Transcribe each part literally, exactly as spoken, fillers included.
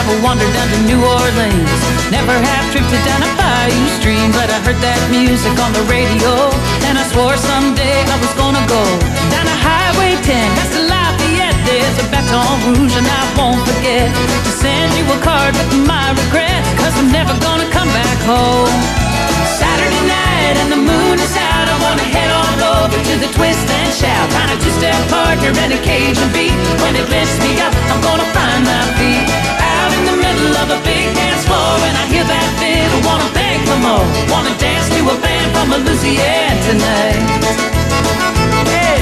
have wandered down to New Orleans. Never have tripped it down a bayou stream, but I heard that music on the radio, and I swore someday I was gonna go down to Highway ten, past the Lafayette. There's a Baton Rouge and I won't forget to send you a card with my regrets, cause I'm never gonna come back home. Saturday night and the moon is out, I wanna head on over to the Twist and Shout, find a two-step partner and a Cajun beat. When it lifts me up, I'm gonna find my feet out in the middle of a big dance floor, and I hear that fiddle, wanna beg for more, wanna dance to a band from Louisiana tonight. Hey.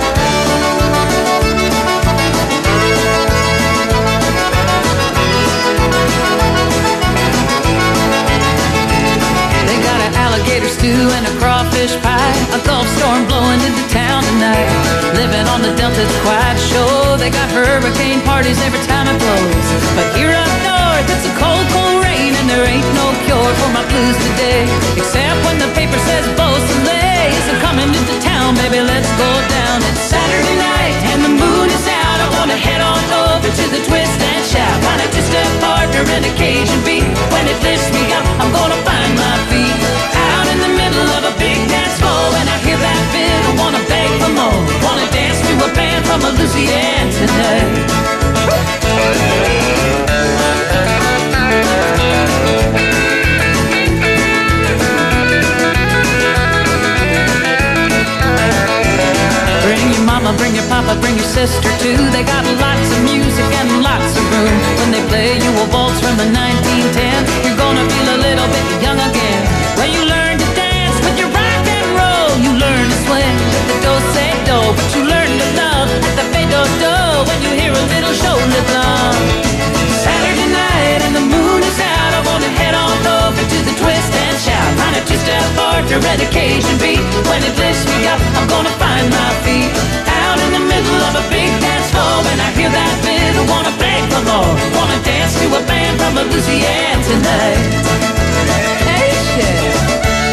Alligator stew and a crawfish pie, a Gulf storm blowing into town tonight. Living on the Delta, it's quite sure they got hurricane parties every time it blows. But here up north, it's a cold, cold rain, and there ain't no cure for my blues today, except when the paper says Beausoleil isn't coming into town. Baby, let's go down. It's Saturday night and the moon is out, I wanna head on over to the Twist and Shout, find a two-step partner and a Cajun beat. When it lifts me up, I'm gonna find my feet out in the middle of a big dance floor, and I hear that fiddle, wanna beg for more, wanna dance to a band from Louisiana tonight. Bring your mama, bring your papa, bring your sister too. They got lots of music and lots of room. When they play you a waltz from the nineteen ten, you're gonna feel a little bit young again. When you learn to dance with your rock and roll, you learn to swing with the do-say-do, but you learn to love at the fade-do-do when you hear a little shoulder thump. Saturday night and the moon is out, I wanna head on over to the Twist and Shout, find a two-step partner and a Cajun beat. When it lifts me up, I'm gonna find my feet out in the middle of a big dance floor, and I hear that fiddle, wanna beg for more, wanna dance to a band from Louisiana tonight. Hey, shit.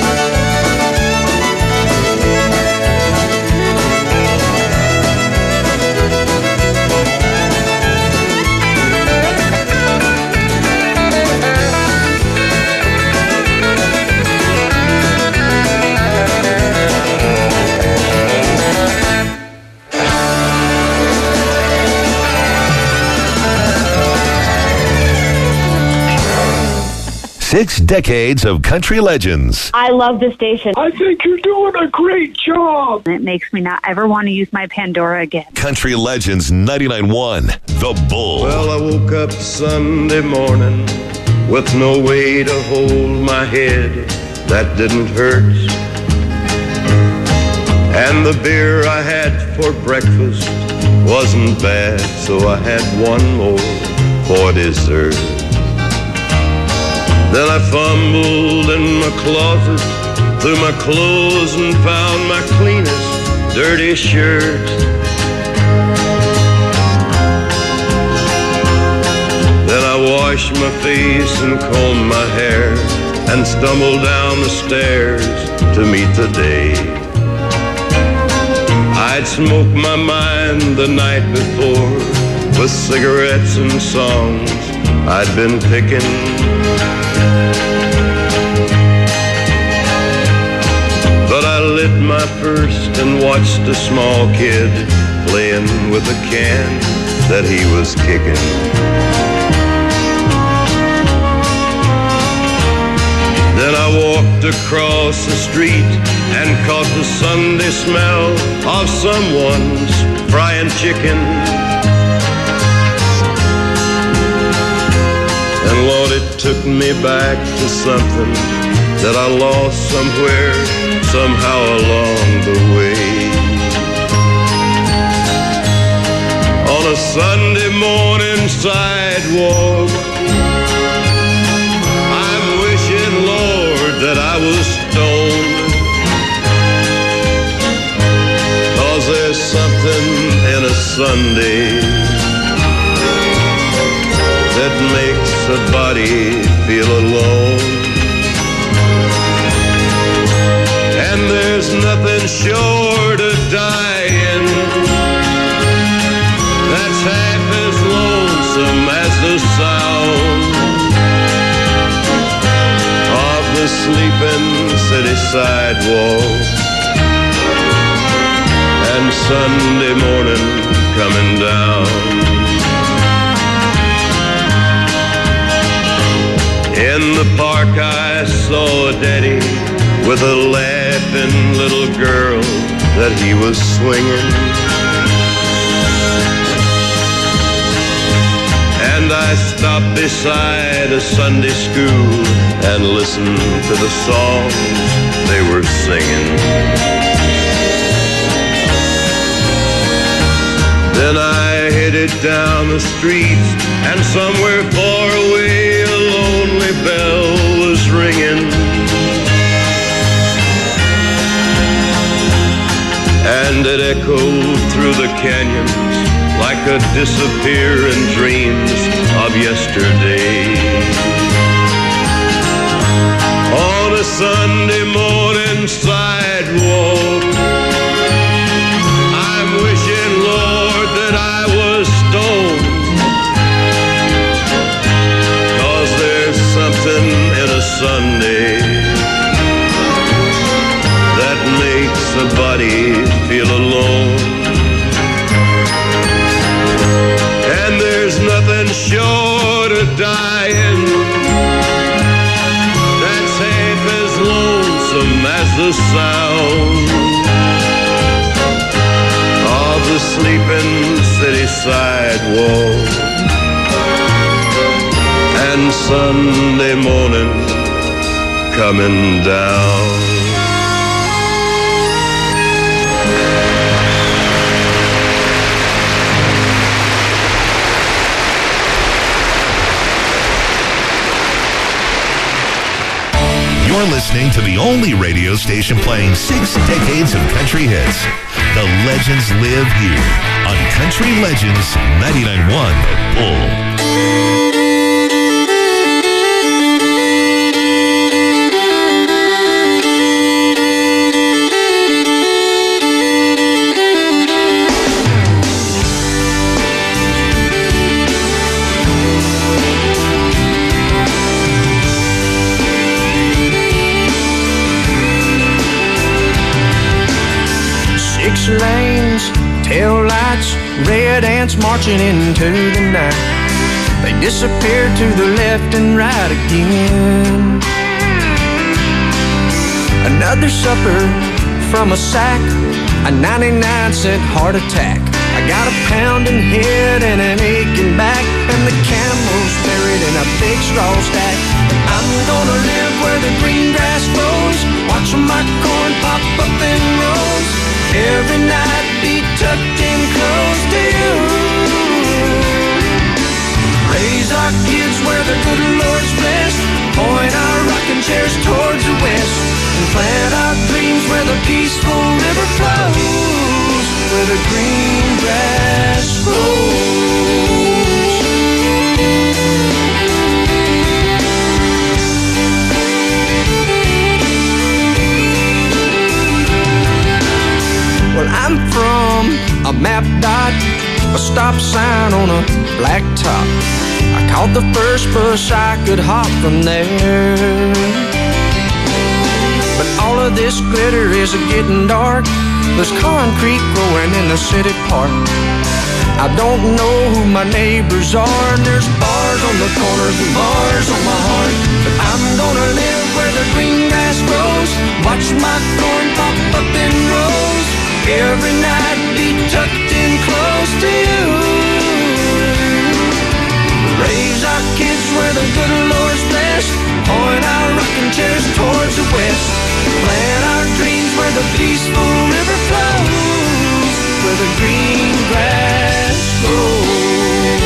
Six decades of country legends. I love the station. I think you're doing a great job. It makes me not ever want to use my Pandora again. Country Legends ninety-nine point one, The Bull. Well, I woke up Sunday morning with no way to hold my head that didn't hurt. And the beer I had for breakfast wasn't bad, so I had one more for dessert. Then I fumbled in my closet, through my clothes, and found my cleanest, dirty shirt. Then I washed my face and combed my hair and stumbled down the stairs to meet the day. I'd smoked my mind the night before with cigarettes and songs I'd been picking. But I lit my first and watched a small kid playing with a can that he was kicking. Then I walked across the street and caught the Sunday smell of someone's frying chicken. And Lord, it took me back to something that I lost somewhere, somehow along the way. On a Sunday morning sidewalk, I'm wishing, Lord, that I was stoned. 'Cause there's something in a Sunday that makes a body feel alone. And there's nothing short of dying that's half as lonesome as the sound sidewalk, and Sunday morning coming down. In the park I saw a daddy with a laughing little girl that he was swinging. And I stopped beside a Sunday school and listened to the songs they were singing. Then I headed down the street, and somewhere far away a lonely bell was ringing. And it echoed through the canyons like a disappearing dreams of yesterday. On a Sunday morning sidewalk, I'm wishing, Lord, that I was stoned, 'cause there's something in a Sunday that makes a body feel alone. And there's nothing short of dying that's half as lonesome as the sound of the sleeping city sidewalk and Sunday morning coming down. You're listening to the only radio station playing six decades of country hits. The legends live here on Country Legends ninety-nine point one The Bull. Lanes, tail lights, red ants marching into the night. They disappear to the left and right again. Another supper from a sack, a ninety-nine cent heart attack. I got a pounding head and an aching back, and the camel's buried in a big straw stack. I'm gonna live where the green grass grows, watching my corn pop up in rows. Every night be tucked in close to you. Raise our kids where the good Lord's blessed, point our rocking chairs towards the west, and plant our dreams where the peaceful river flows, where the green grass grows. Well, I'm from a map dot, a stop sign on a black top. I caught the first bus I could hop from there. But all of this glitter is getting dark. There's concrete growing in the city park. I don't know who my neighbors are, and there's bars on the corners and bars on my heart. But I'm gonna live where the green grass grows, watch my corn pop up in rows. Every night be tucked in close to you. Raise our kids where the good Lord's blessed, point our rocking chairs towards the west, plant our dreams where the peaceful river flows, where the green grass grows.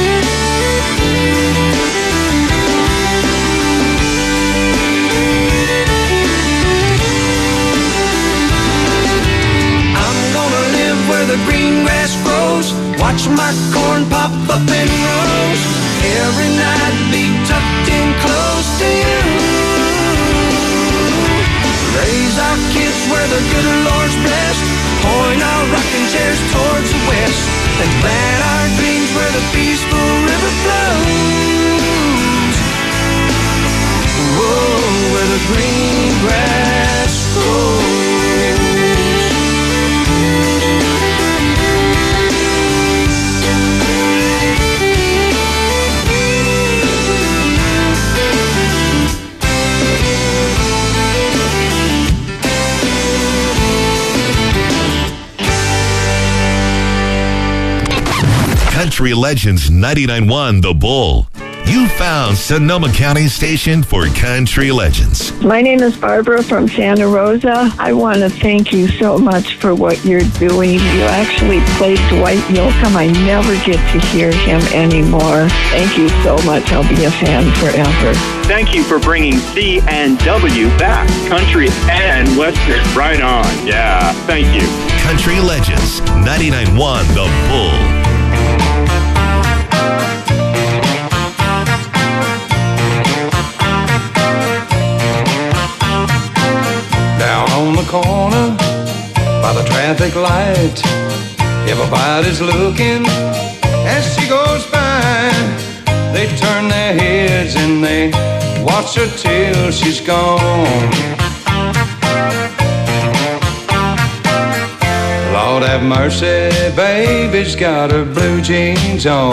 Where the green grass grows, watch my corn pop up in rows. Every night be tucked in close to you. Raise our kids where the good Lord's blessed, point our rocking chairs towards the west, and plant our dreams where the peaceful river flows. Whoa, where the green grass Country Legends ninety-nine point one The Bull. You found Sonoma County's station for Country Legends. My name is Barbara from Santa Rosa. I want to thank you so much for what you're doing. You actually played Dwight Yoakam. I never get to hear him anymore. Thank you so much. I'll be a fan forever. Thank you for bringing C and W back. Country and Western. Right on. Yeah. Thank you. Country Legends ninety-nine point one The Bull. On the corner, by the traffic light, everybody's looking as she goes by. They turn their heads and they watch her till she's gone. Lord have mercy, baby's got her blue jeans on.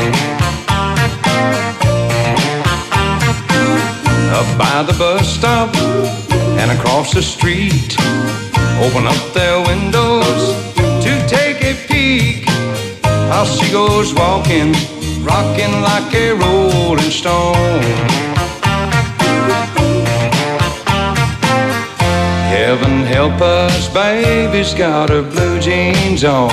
Up by the bus stop and across the street, open up their windows to take a peek. How she goes walking, rocking like a rolling stone. Heaven help us, baby's got her blue jeans on.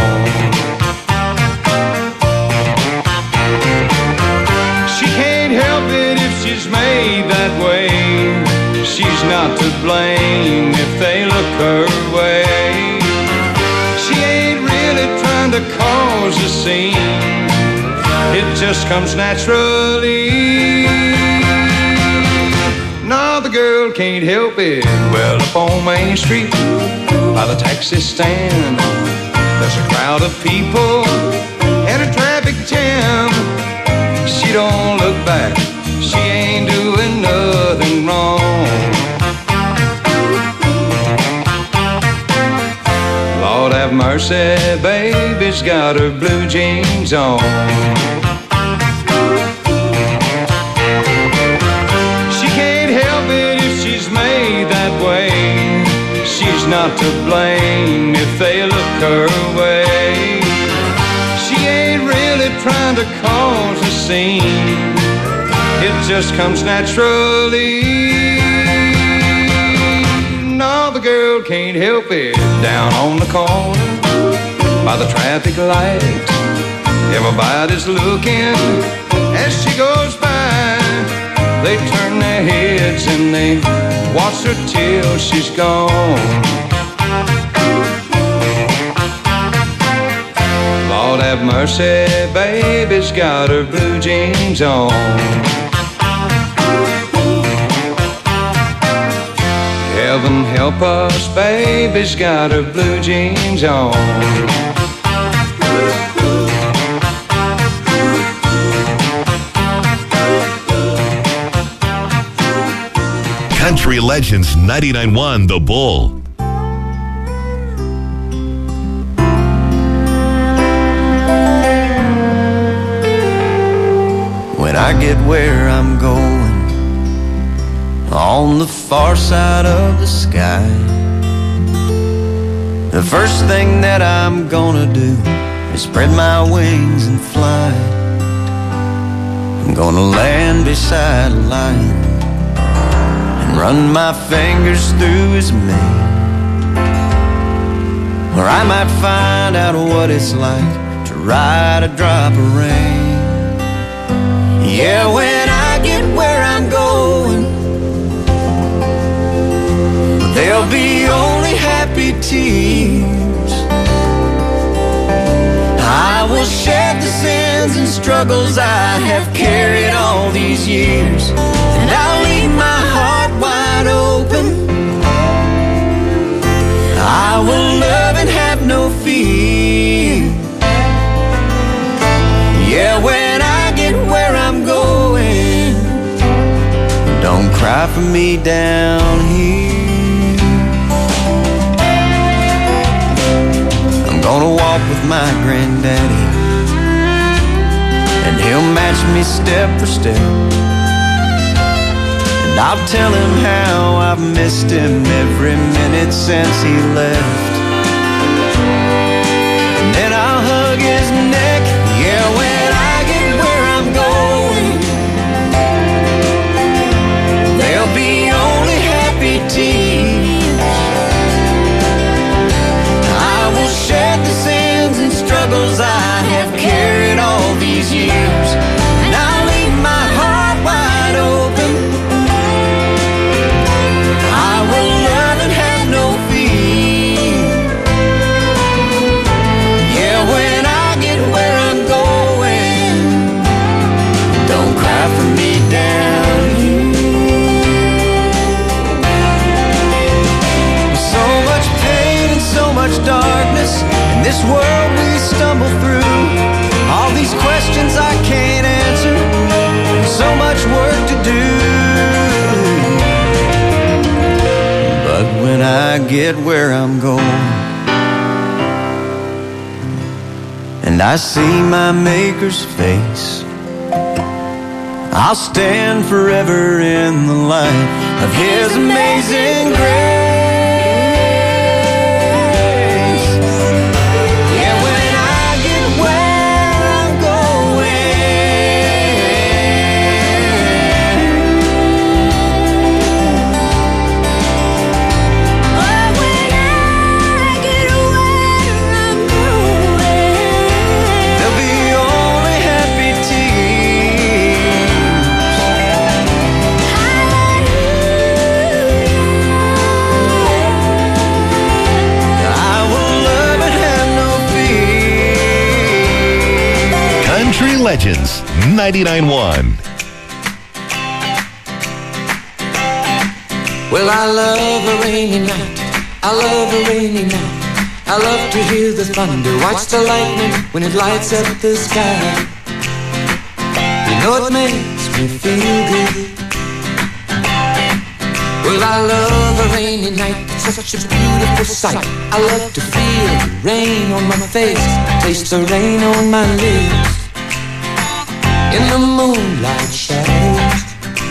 She can't help it if she's made that way. She's not to blame if they look her way. She ain't really trying to cause a scene. It just comes naturally. No, the girl can't help it. Well, up on Main Street, by the taxi stand, there's a crowd of people and a traffic jam. She don't look back. She ain't doing nothing wrong. Lord have mercy, baby's got her blue jeans on. She can't help it if she's made that way. She's not to blame if they look her way. She ain't really trying to cause a scene. It just comes naturally. No, the girl can't help it. Down on the corner, by the traffic light, everybody's looking as she goes by. They turn their heads and they watch her till she's gone. Lord have mercy, baby's got her blue jeans on. Heaven help us, baby's got her blue jeans on. Country Legends ninety-nine point one The Bull. When I get where I'm going, on the far side of the sky, the first thing that I'm gonna do is spread my wings and fly. I'm gonna land beside a lion and run my fingers through his mane, or I might find out what it's like to ride a drop of rain. Yeah, when I get where I'm going, there'll be only happy tears. I will shed the sins and struggles I have carried all these years, and I'll leave my heart wide open. I will love and have no fear. Yeah, when I get where I'm going, don't cry for me down here. I'm gonna walk with my granddaddy, and he'll match me step for step, and I'll tell him how I've missed him every minute since he left. And then I'll hug his neck. Yeah, when I get where I'm going, and I see my Maker's face, I'll stand forever in the light of His amazing grace. Country Legends ninety-nine point one. Well, I love a rainy night. I love a rainy night. I love to hear the thunder, watch the lightning when it lights up the sky. You know it makes me feel good. Well, I love a rainy night. It's such a beautiful sight. I love to feel the rain on my face, taste the rain on my lips. In the moonlight shadows,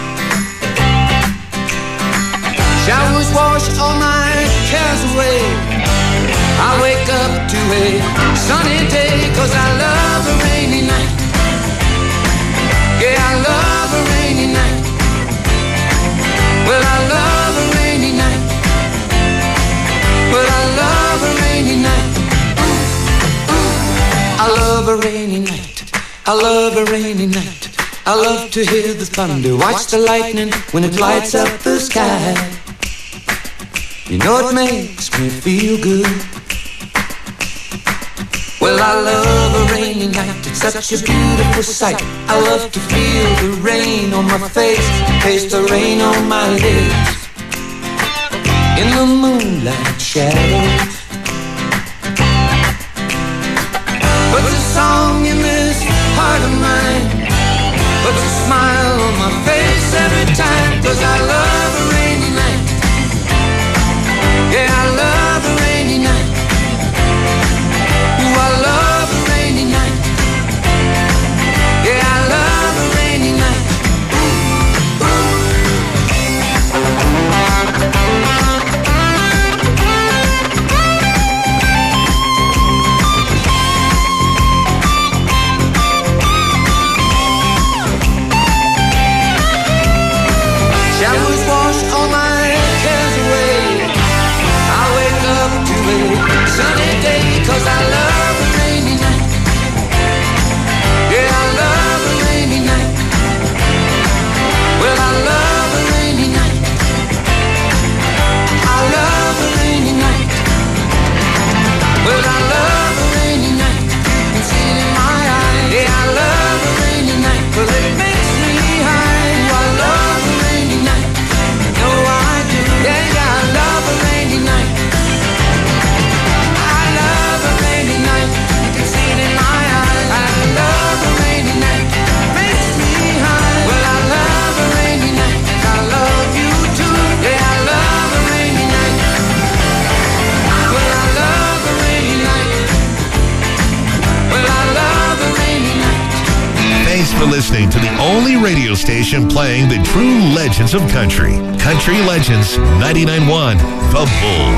showers wash all my cares away. I wake up to a sunny day, 'cause I love a rainy night. Yeah, I love a rainy night. Well, I love a rainy night. Well, I love a rainy night. Ooh, ooh. I love a rainy night. I love a rainy night. I love to hear the thunder, watch the lightning when it lights up the sky. You know it makes me feel good. Well, I love a rainy night. It's such a beautiful sight. I love to feel the rain on my face, taste the rain on my lips. In the moonlight shadows, puts a song in this heart of mine, puts a smile on my face every time, 'cause I love a rainy night. Yeah, I love a rainy night. Ooh, I love a rainy night. Yeah, I love a rainy night. Ooh, ooh. Showers wash all my cares away. I wake up to a sunny day, 'cause I love a rainy night. Yeah, I love a rainy night. Well, I love a rainy night. I love a rainy night. Well, I love a rainy night. You can see it in my eyes. Yeah, I love a rainy night. Well, it makes me high. I love a rainy night. No, I do. Yeah, yeah, I love a rainy night. I love a rainy night. You can see it in my eyes. I love a rainy night. Makes me high. Well, I love a rainy night. I love you too. Yeah, I love a rainy night. Well, I love a rainy night. Well, I love a rainy night. Thanks for listening to the only radio station playing the true legends of country. Country Legends ninety-nine point one, The Bull.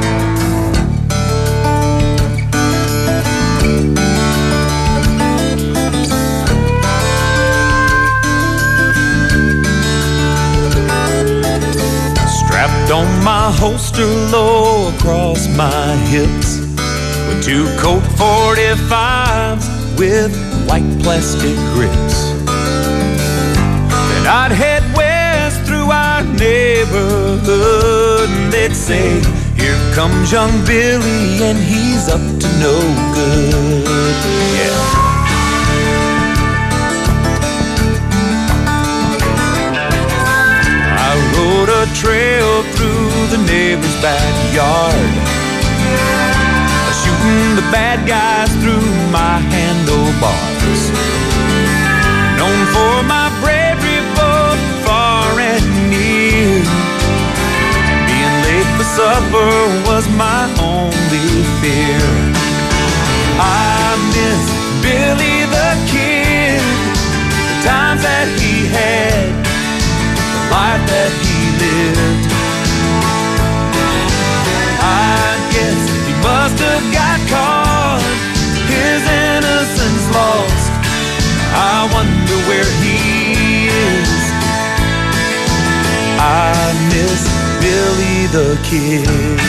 Strapped on my holster low across my hips with two Colt forty-fives with white plastic grips. Then I'd head west through our neighborhood, and they'd say, "Here comes young Billy, and he's up to no good." Yeah. I rode a trail through the neighbor's backyard, shooting the bad guys through my handlebars. Known for my bravery both far and near, and being laid beside supper was my only fear. I miss Billy the Kid, the times that he had, the life that he lived. I guess he must have got caught, his innocence lost. I wonder where he is. I miss Billy the Kid.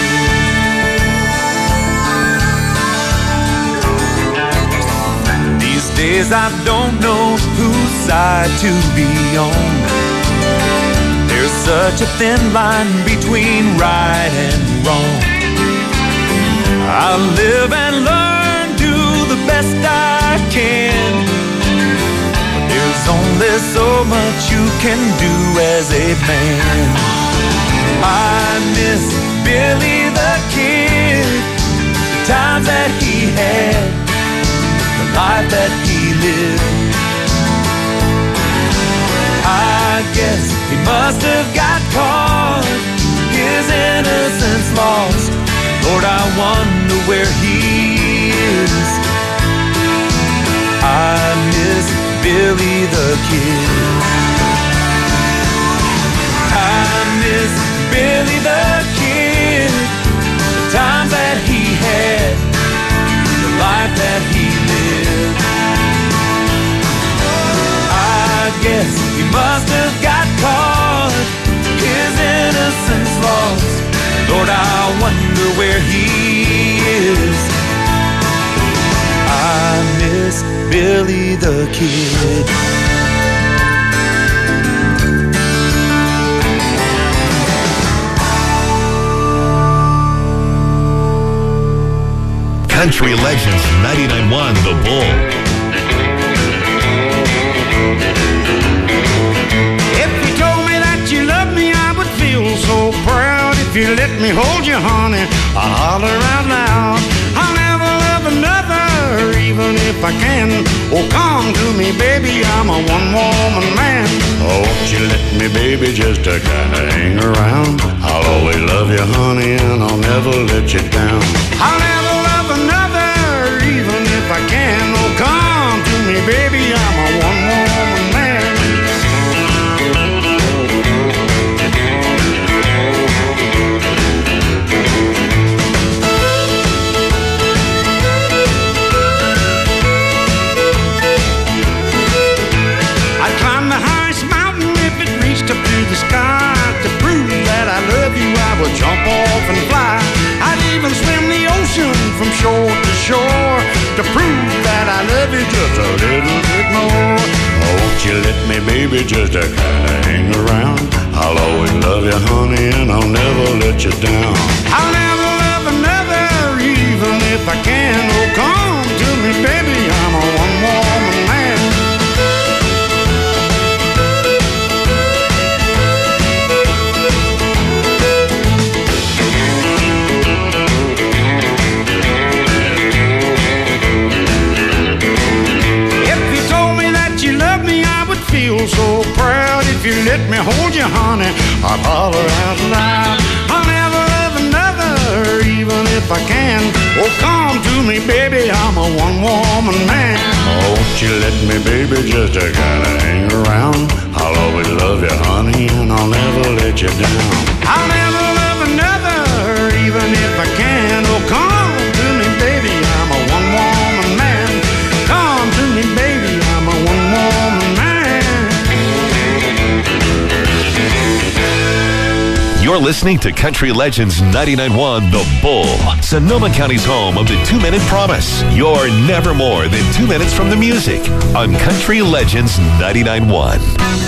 These days I don't know whose side to be on. There's such a thin line between right and wrong. I live and learn, do the best I can. But there's only so much you can do as a man. I miss Billy the Kid, the times that he had, the life that he lived. I guess he must have got caught, his innocence lost. Lord, I wonder where he is. I miss Billy the Kid. I miss Billy the Kid, the times that he had, the life that he lived. I guess he must have got caught, his innocence lost. Lord, I wonder where he is. I miss Billy the Kid. Country Legends ninety-nine point one The Bull. If you told me that you loved me, I would feel so proud. If you let me hold you, honey, I'll holler out loud. I'll never love another, even if I can. Oh, come to me, baby, I'm a one-woman man. Oh, won't you let me, baby, just to kinda hang around. I'll always love you, honey, and I'll never let you down. I'll never love another, even if I can. Oh, come to me, baby, I'm a one-woman man. I'd climb the highest mountain if it reached up to the sky. To prove that I love you, I would jump off and fly. I'd even swim the ocean from shore to shore to prove that I love you just a little bit more. Oh, won't you let me, baby, just to kinda hang around. I'll always love you, honey, and I'll never let you down. I'll never love another, even if I can. Oh, come to me, baby, I'm a one-woman man. Feel so proud if you let me hold you, honey. I'll holler out loud. I'll never love another, even if I can. Oh, come to me, baby, I'm a one-woman man. Oh, won't you let me, baby, just to kinda hang around. I'll always love you, honey, and I'll never let you down. I'll never love another, even if I can. Oh, come to me, baby, I'm a one-woman man. Come to me, baby, I'm a one-woman man. You're listening to Country Legends ninety-nine point one The Bull, Sonoma County's home of the two-minute promise. You're never more than two minutes from the music on Country Legends ninety-nine point one.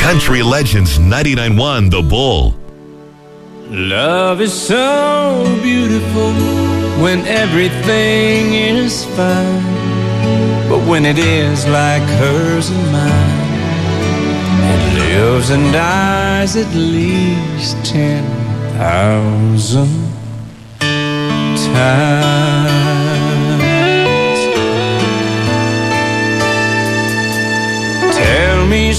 Country Legends ninety-nine point one The Bull. Love is so beautiful when everything is fine, but when it is like hers and mine, it lives and dies at least ten thousand times. Tell me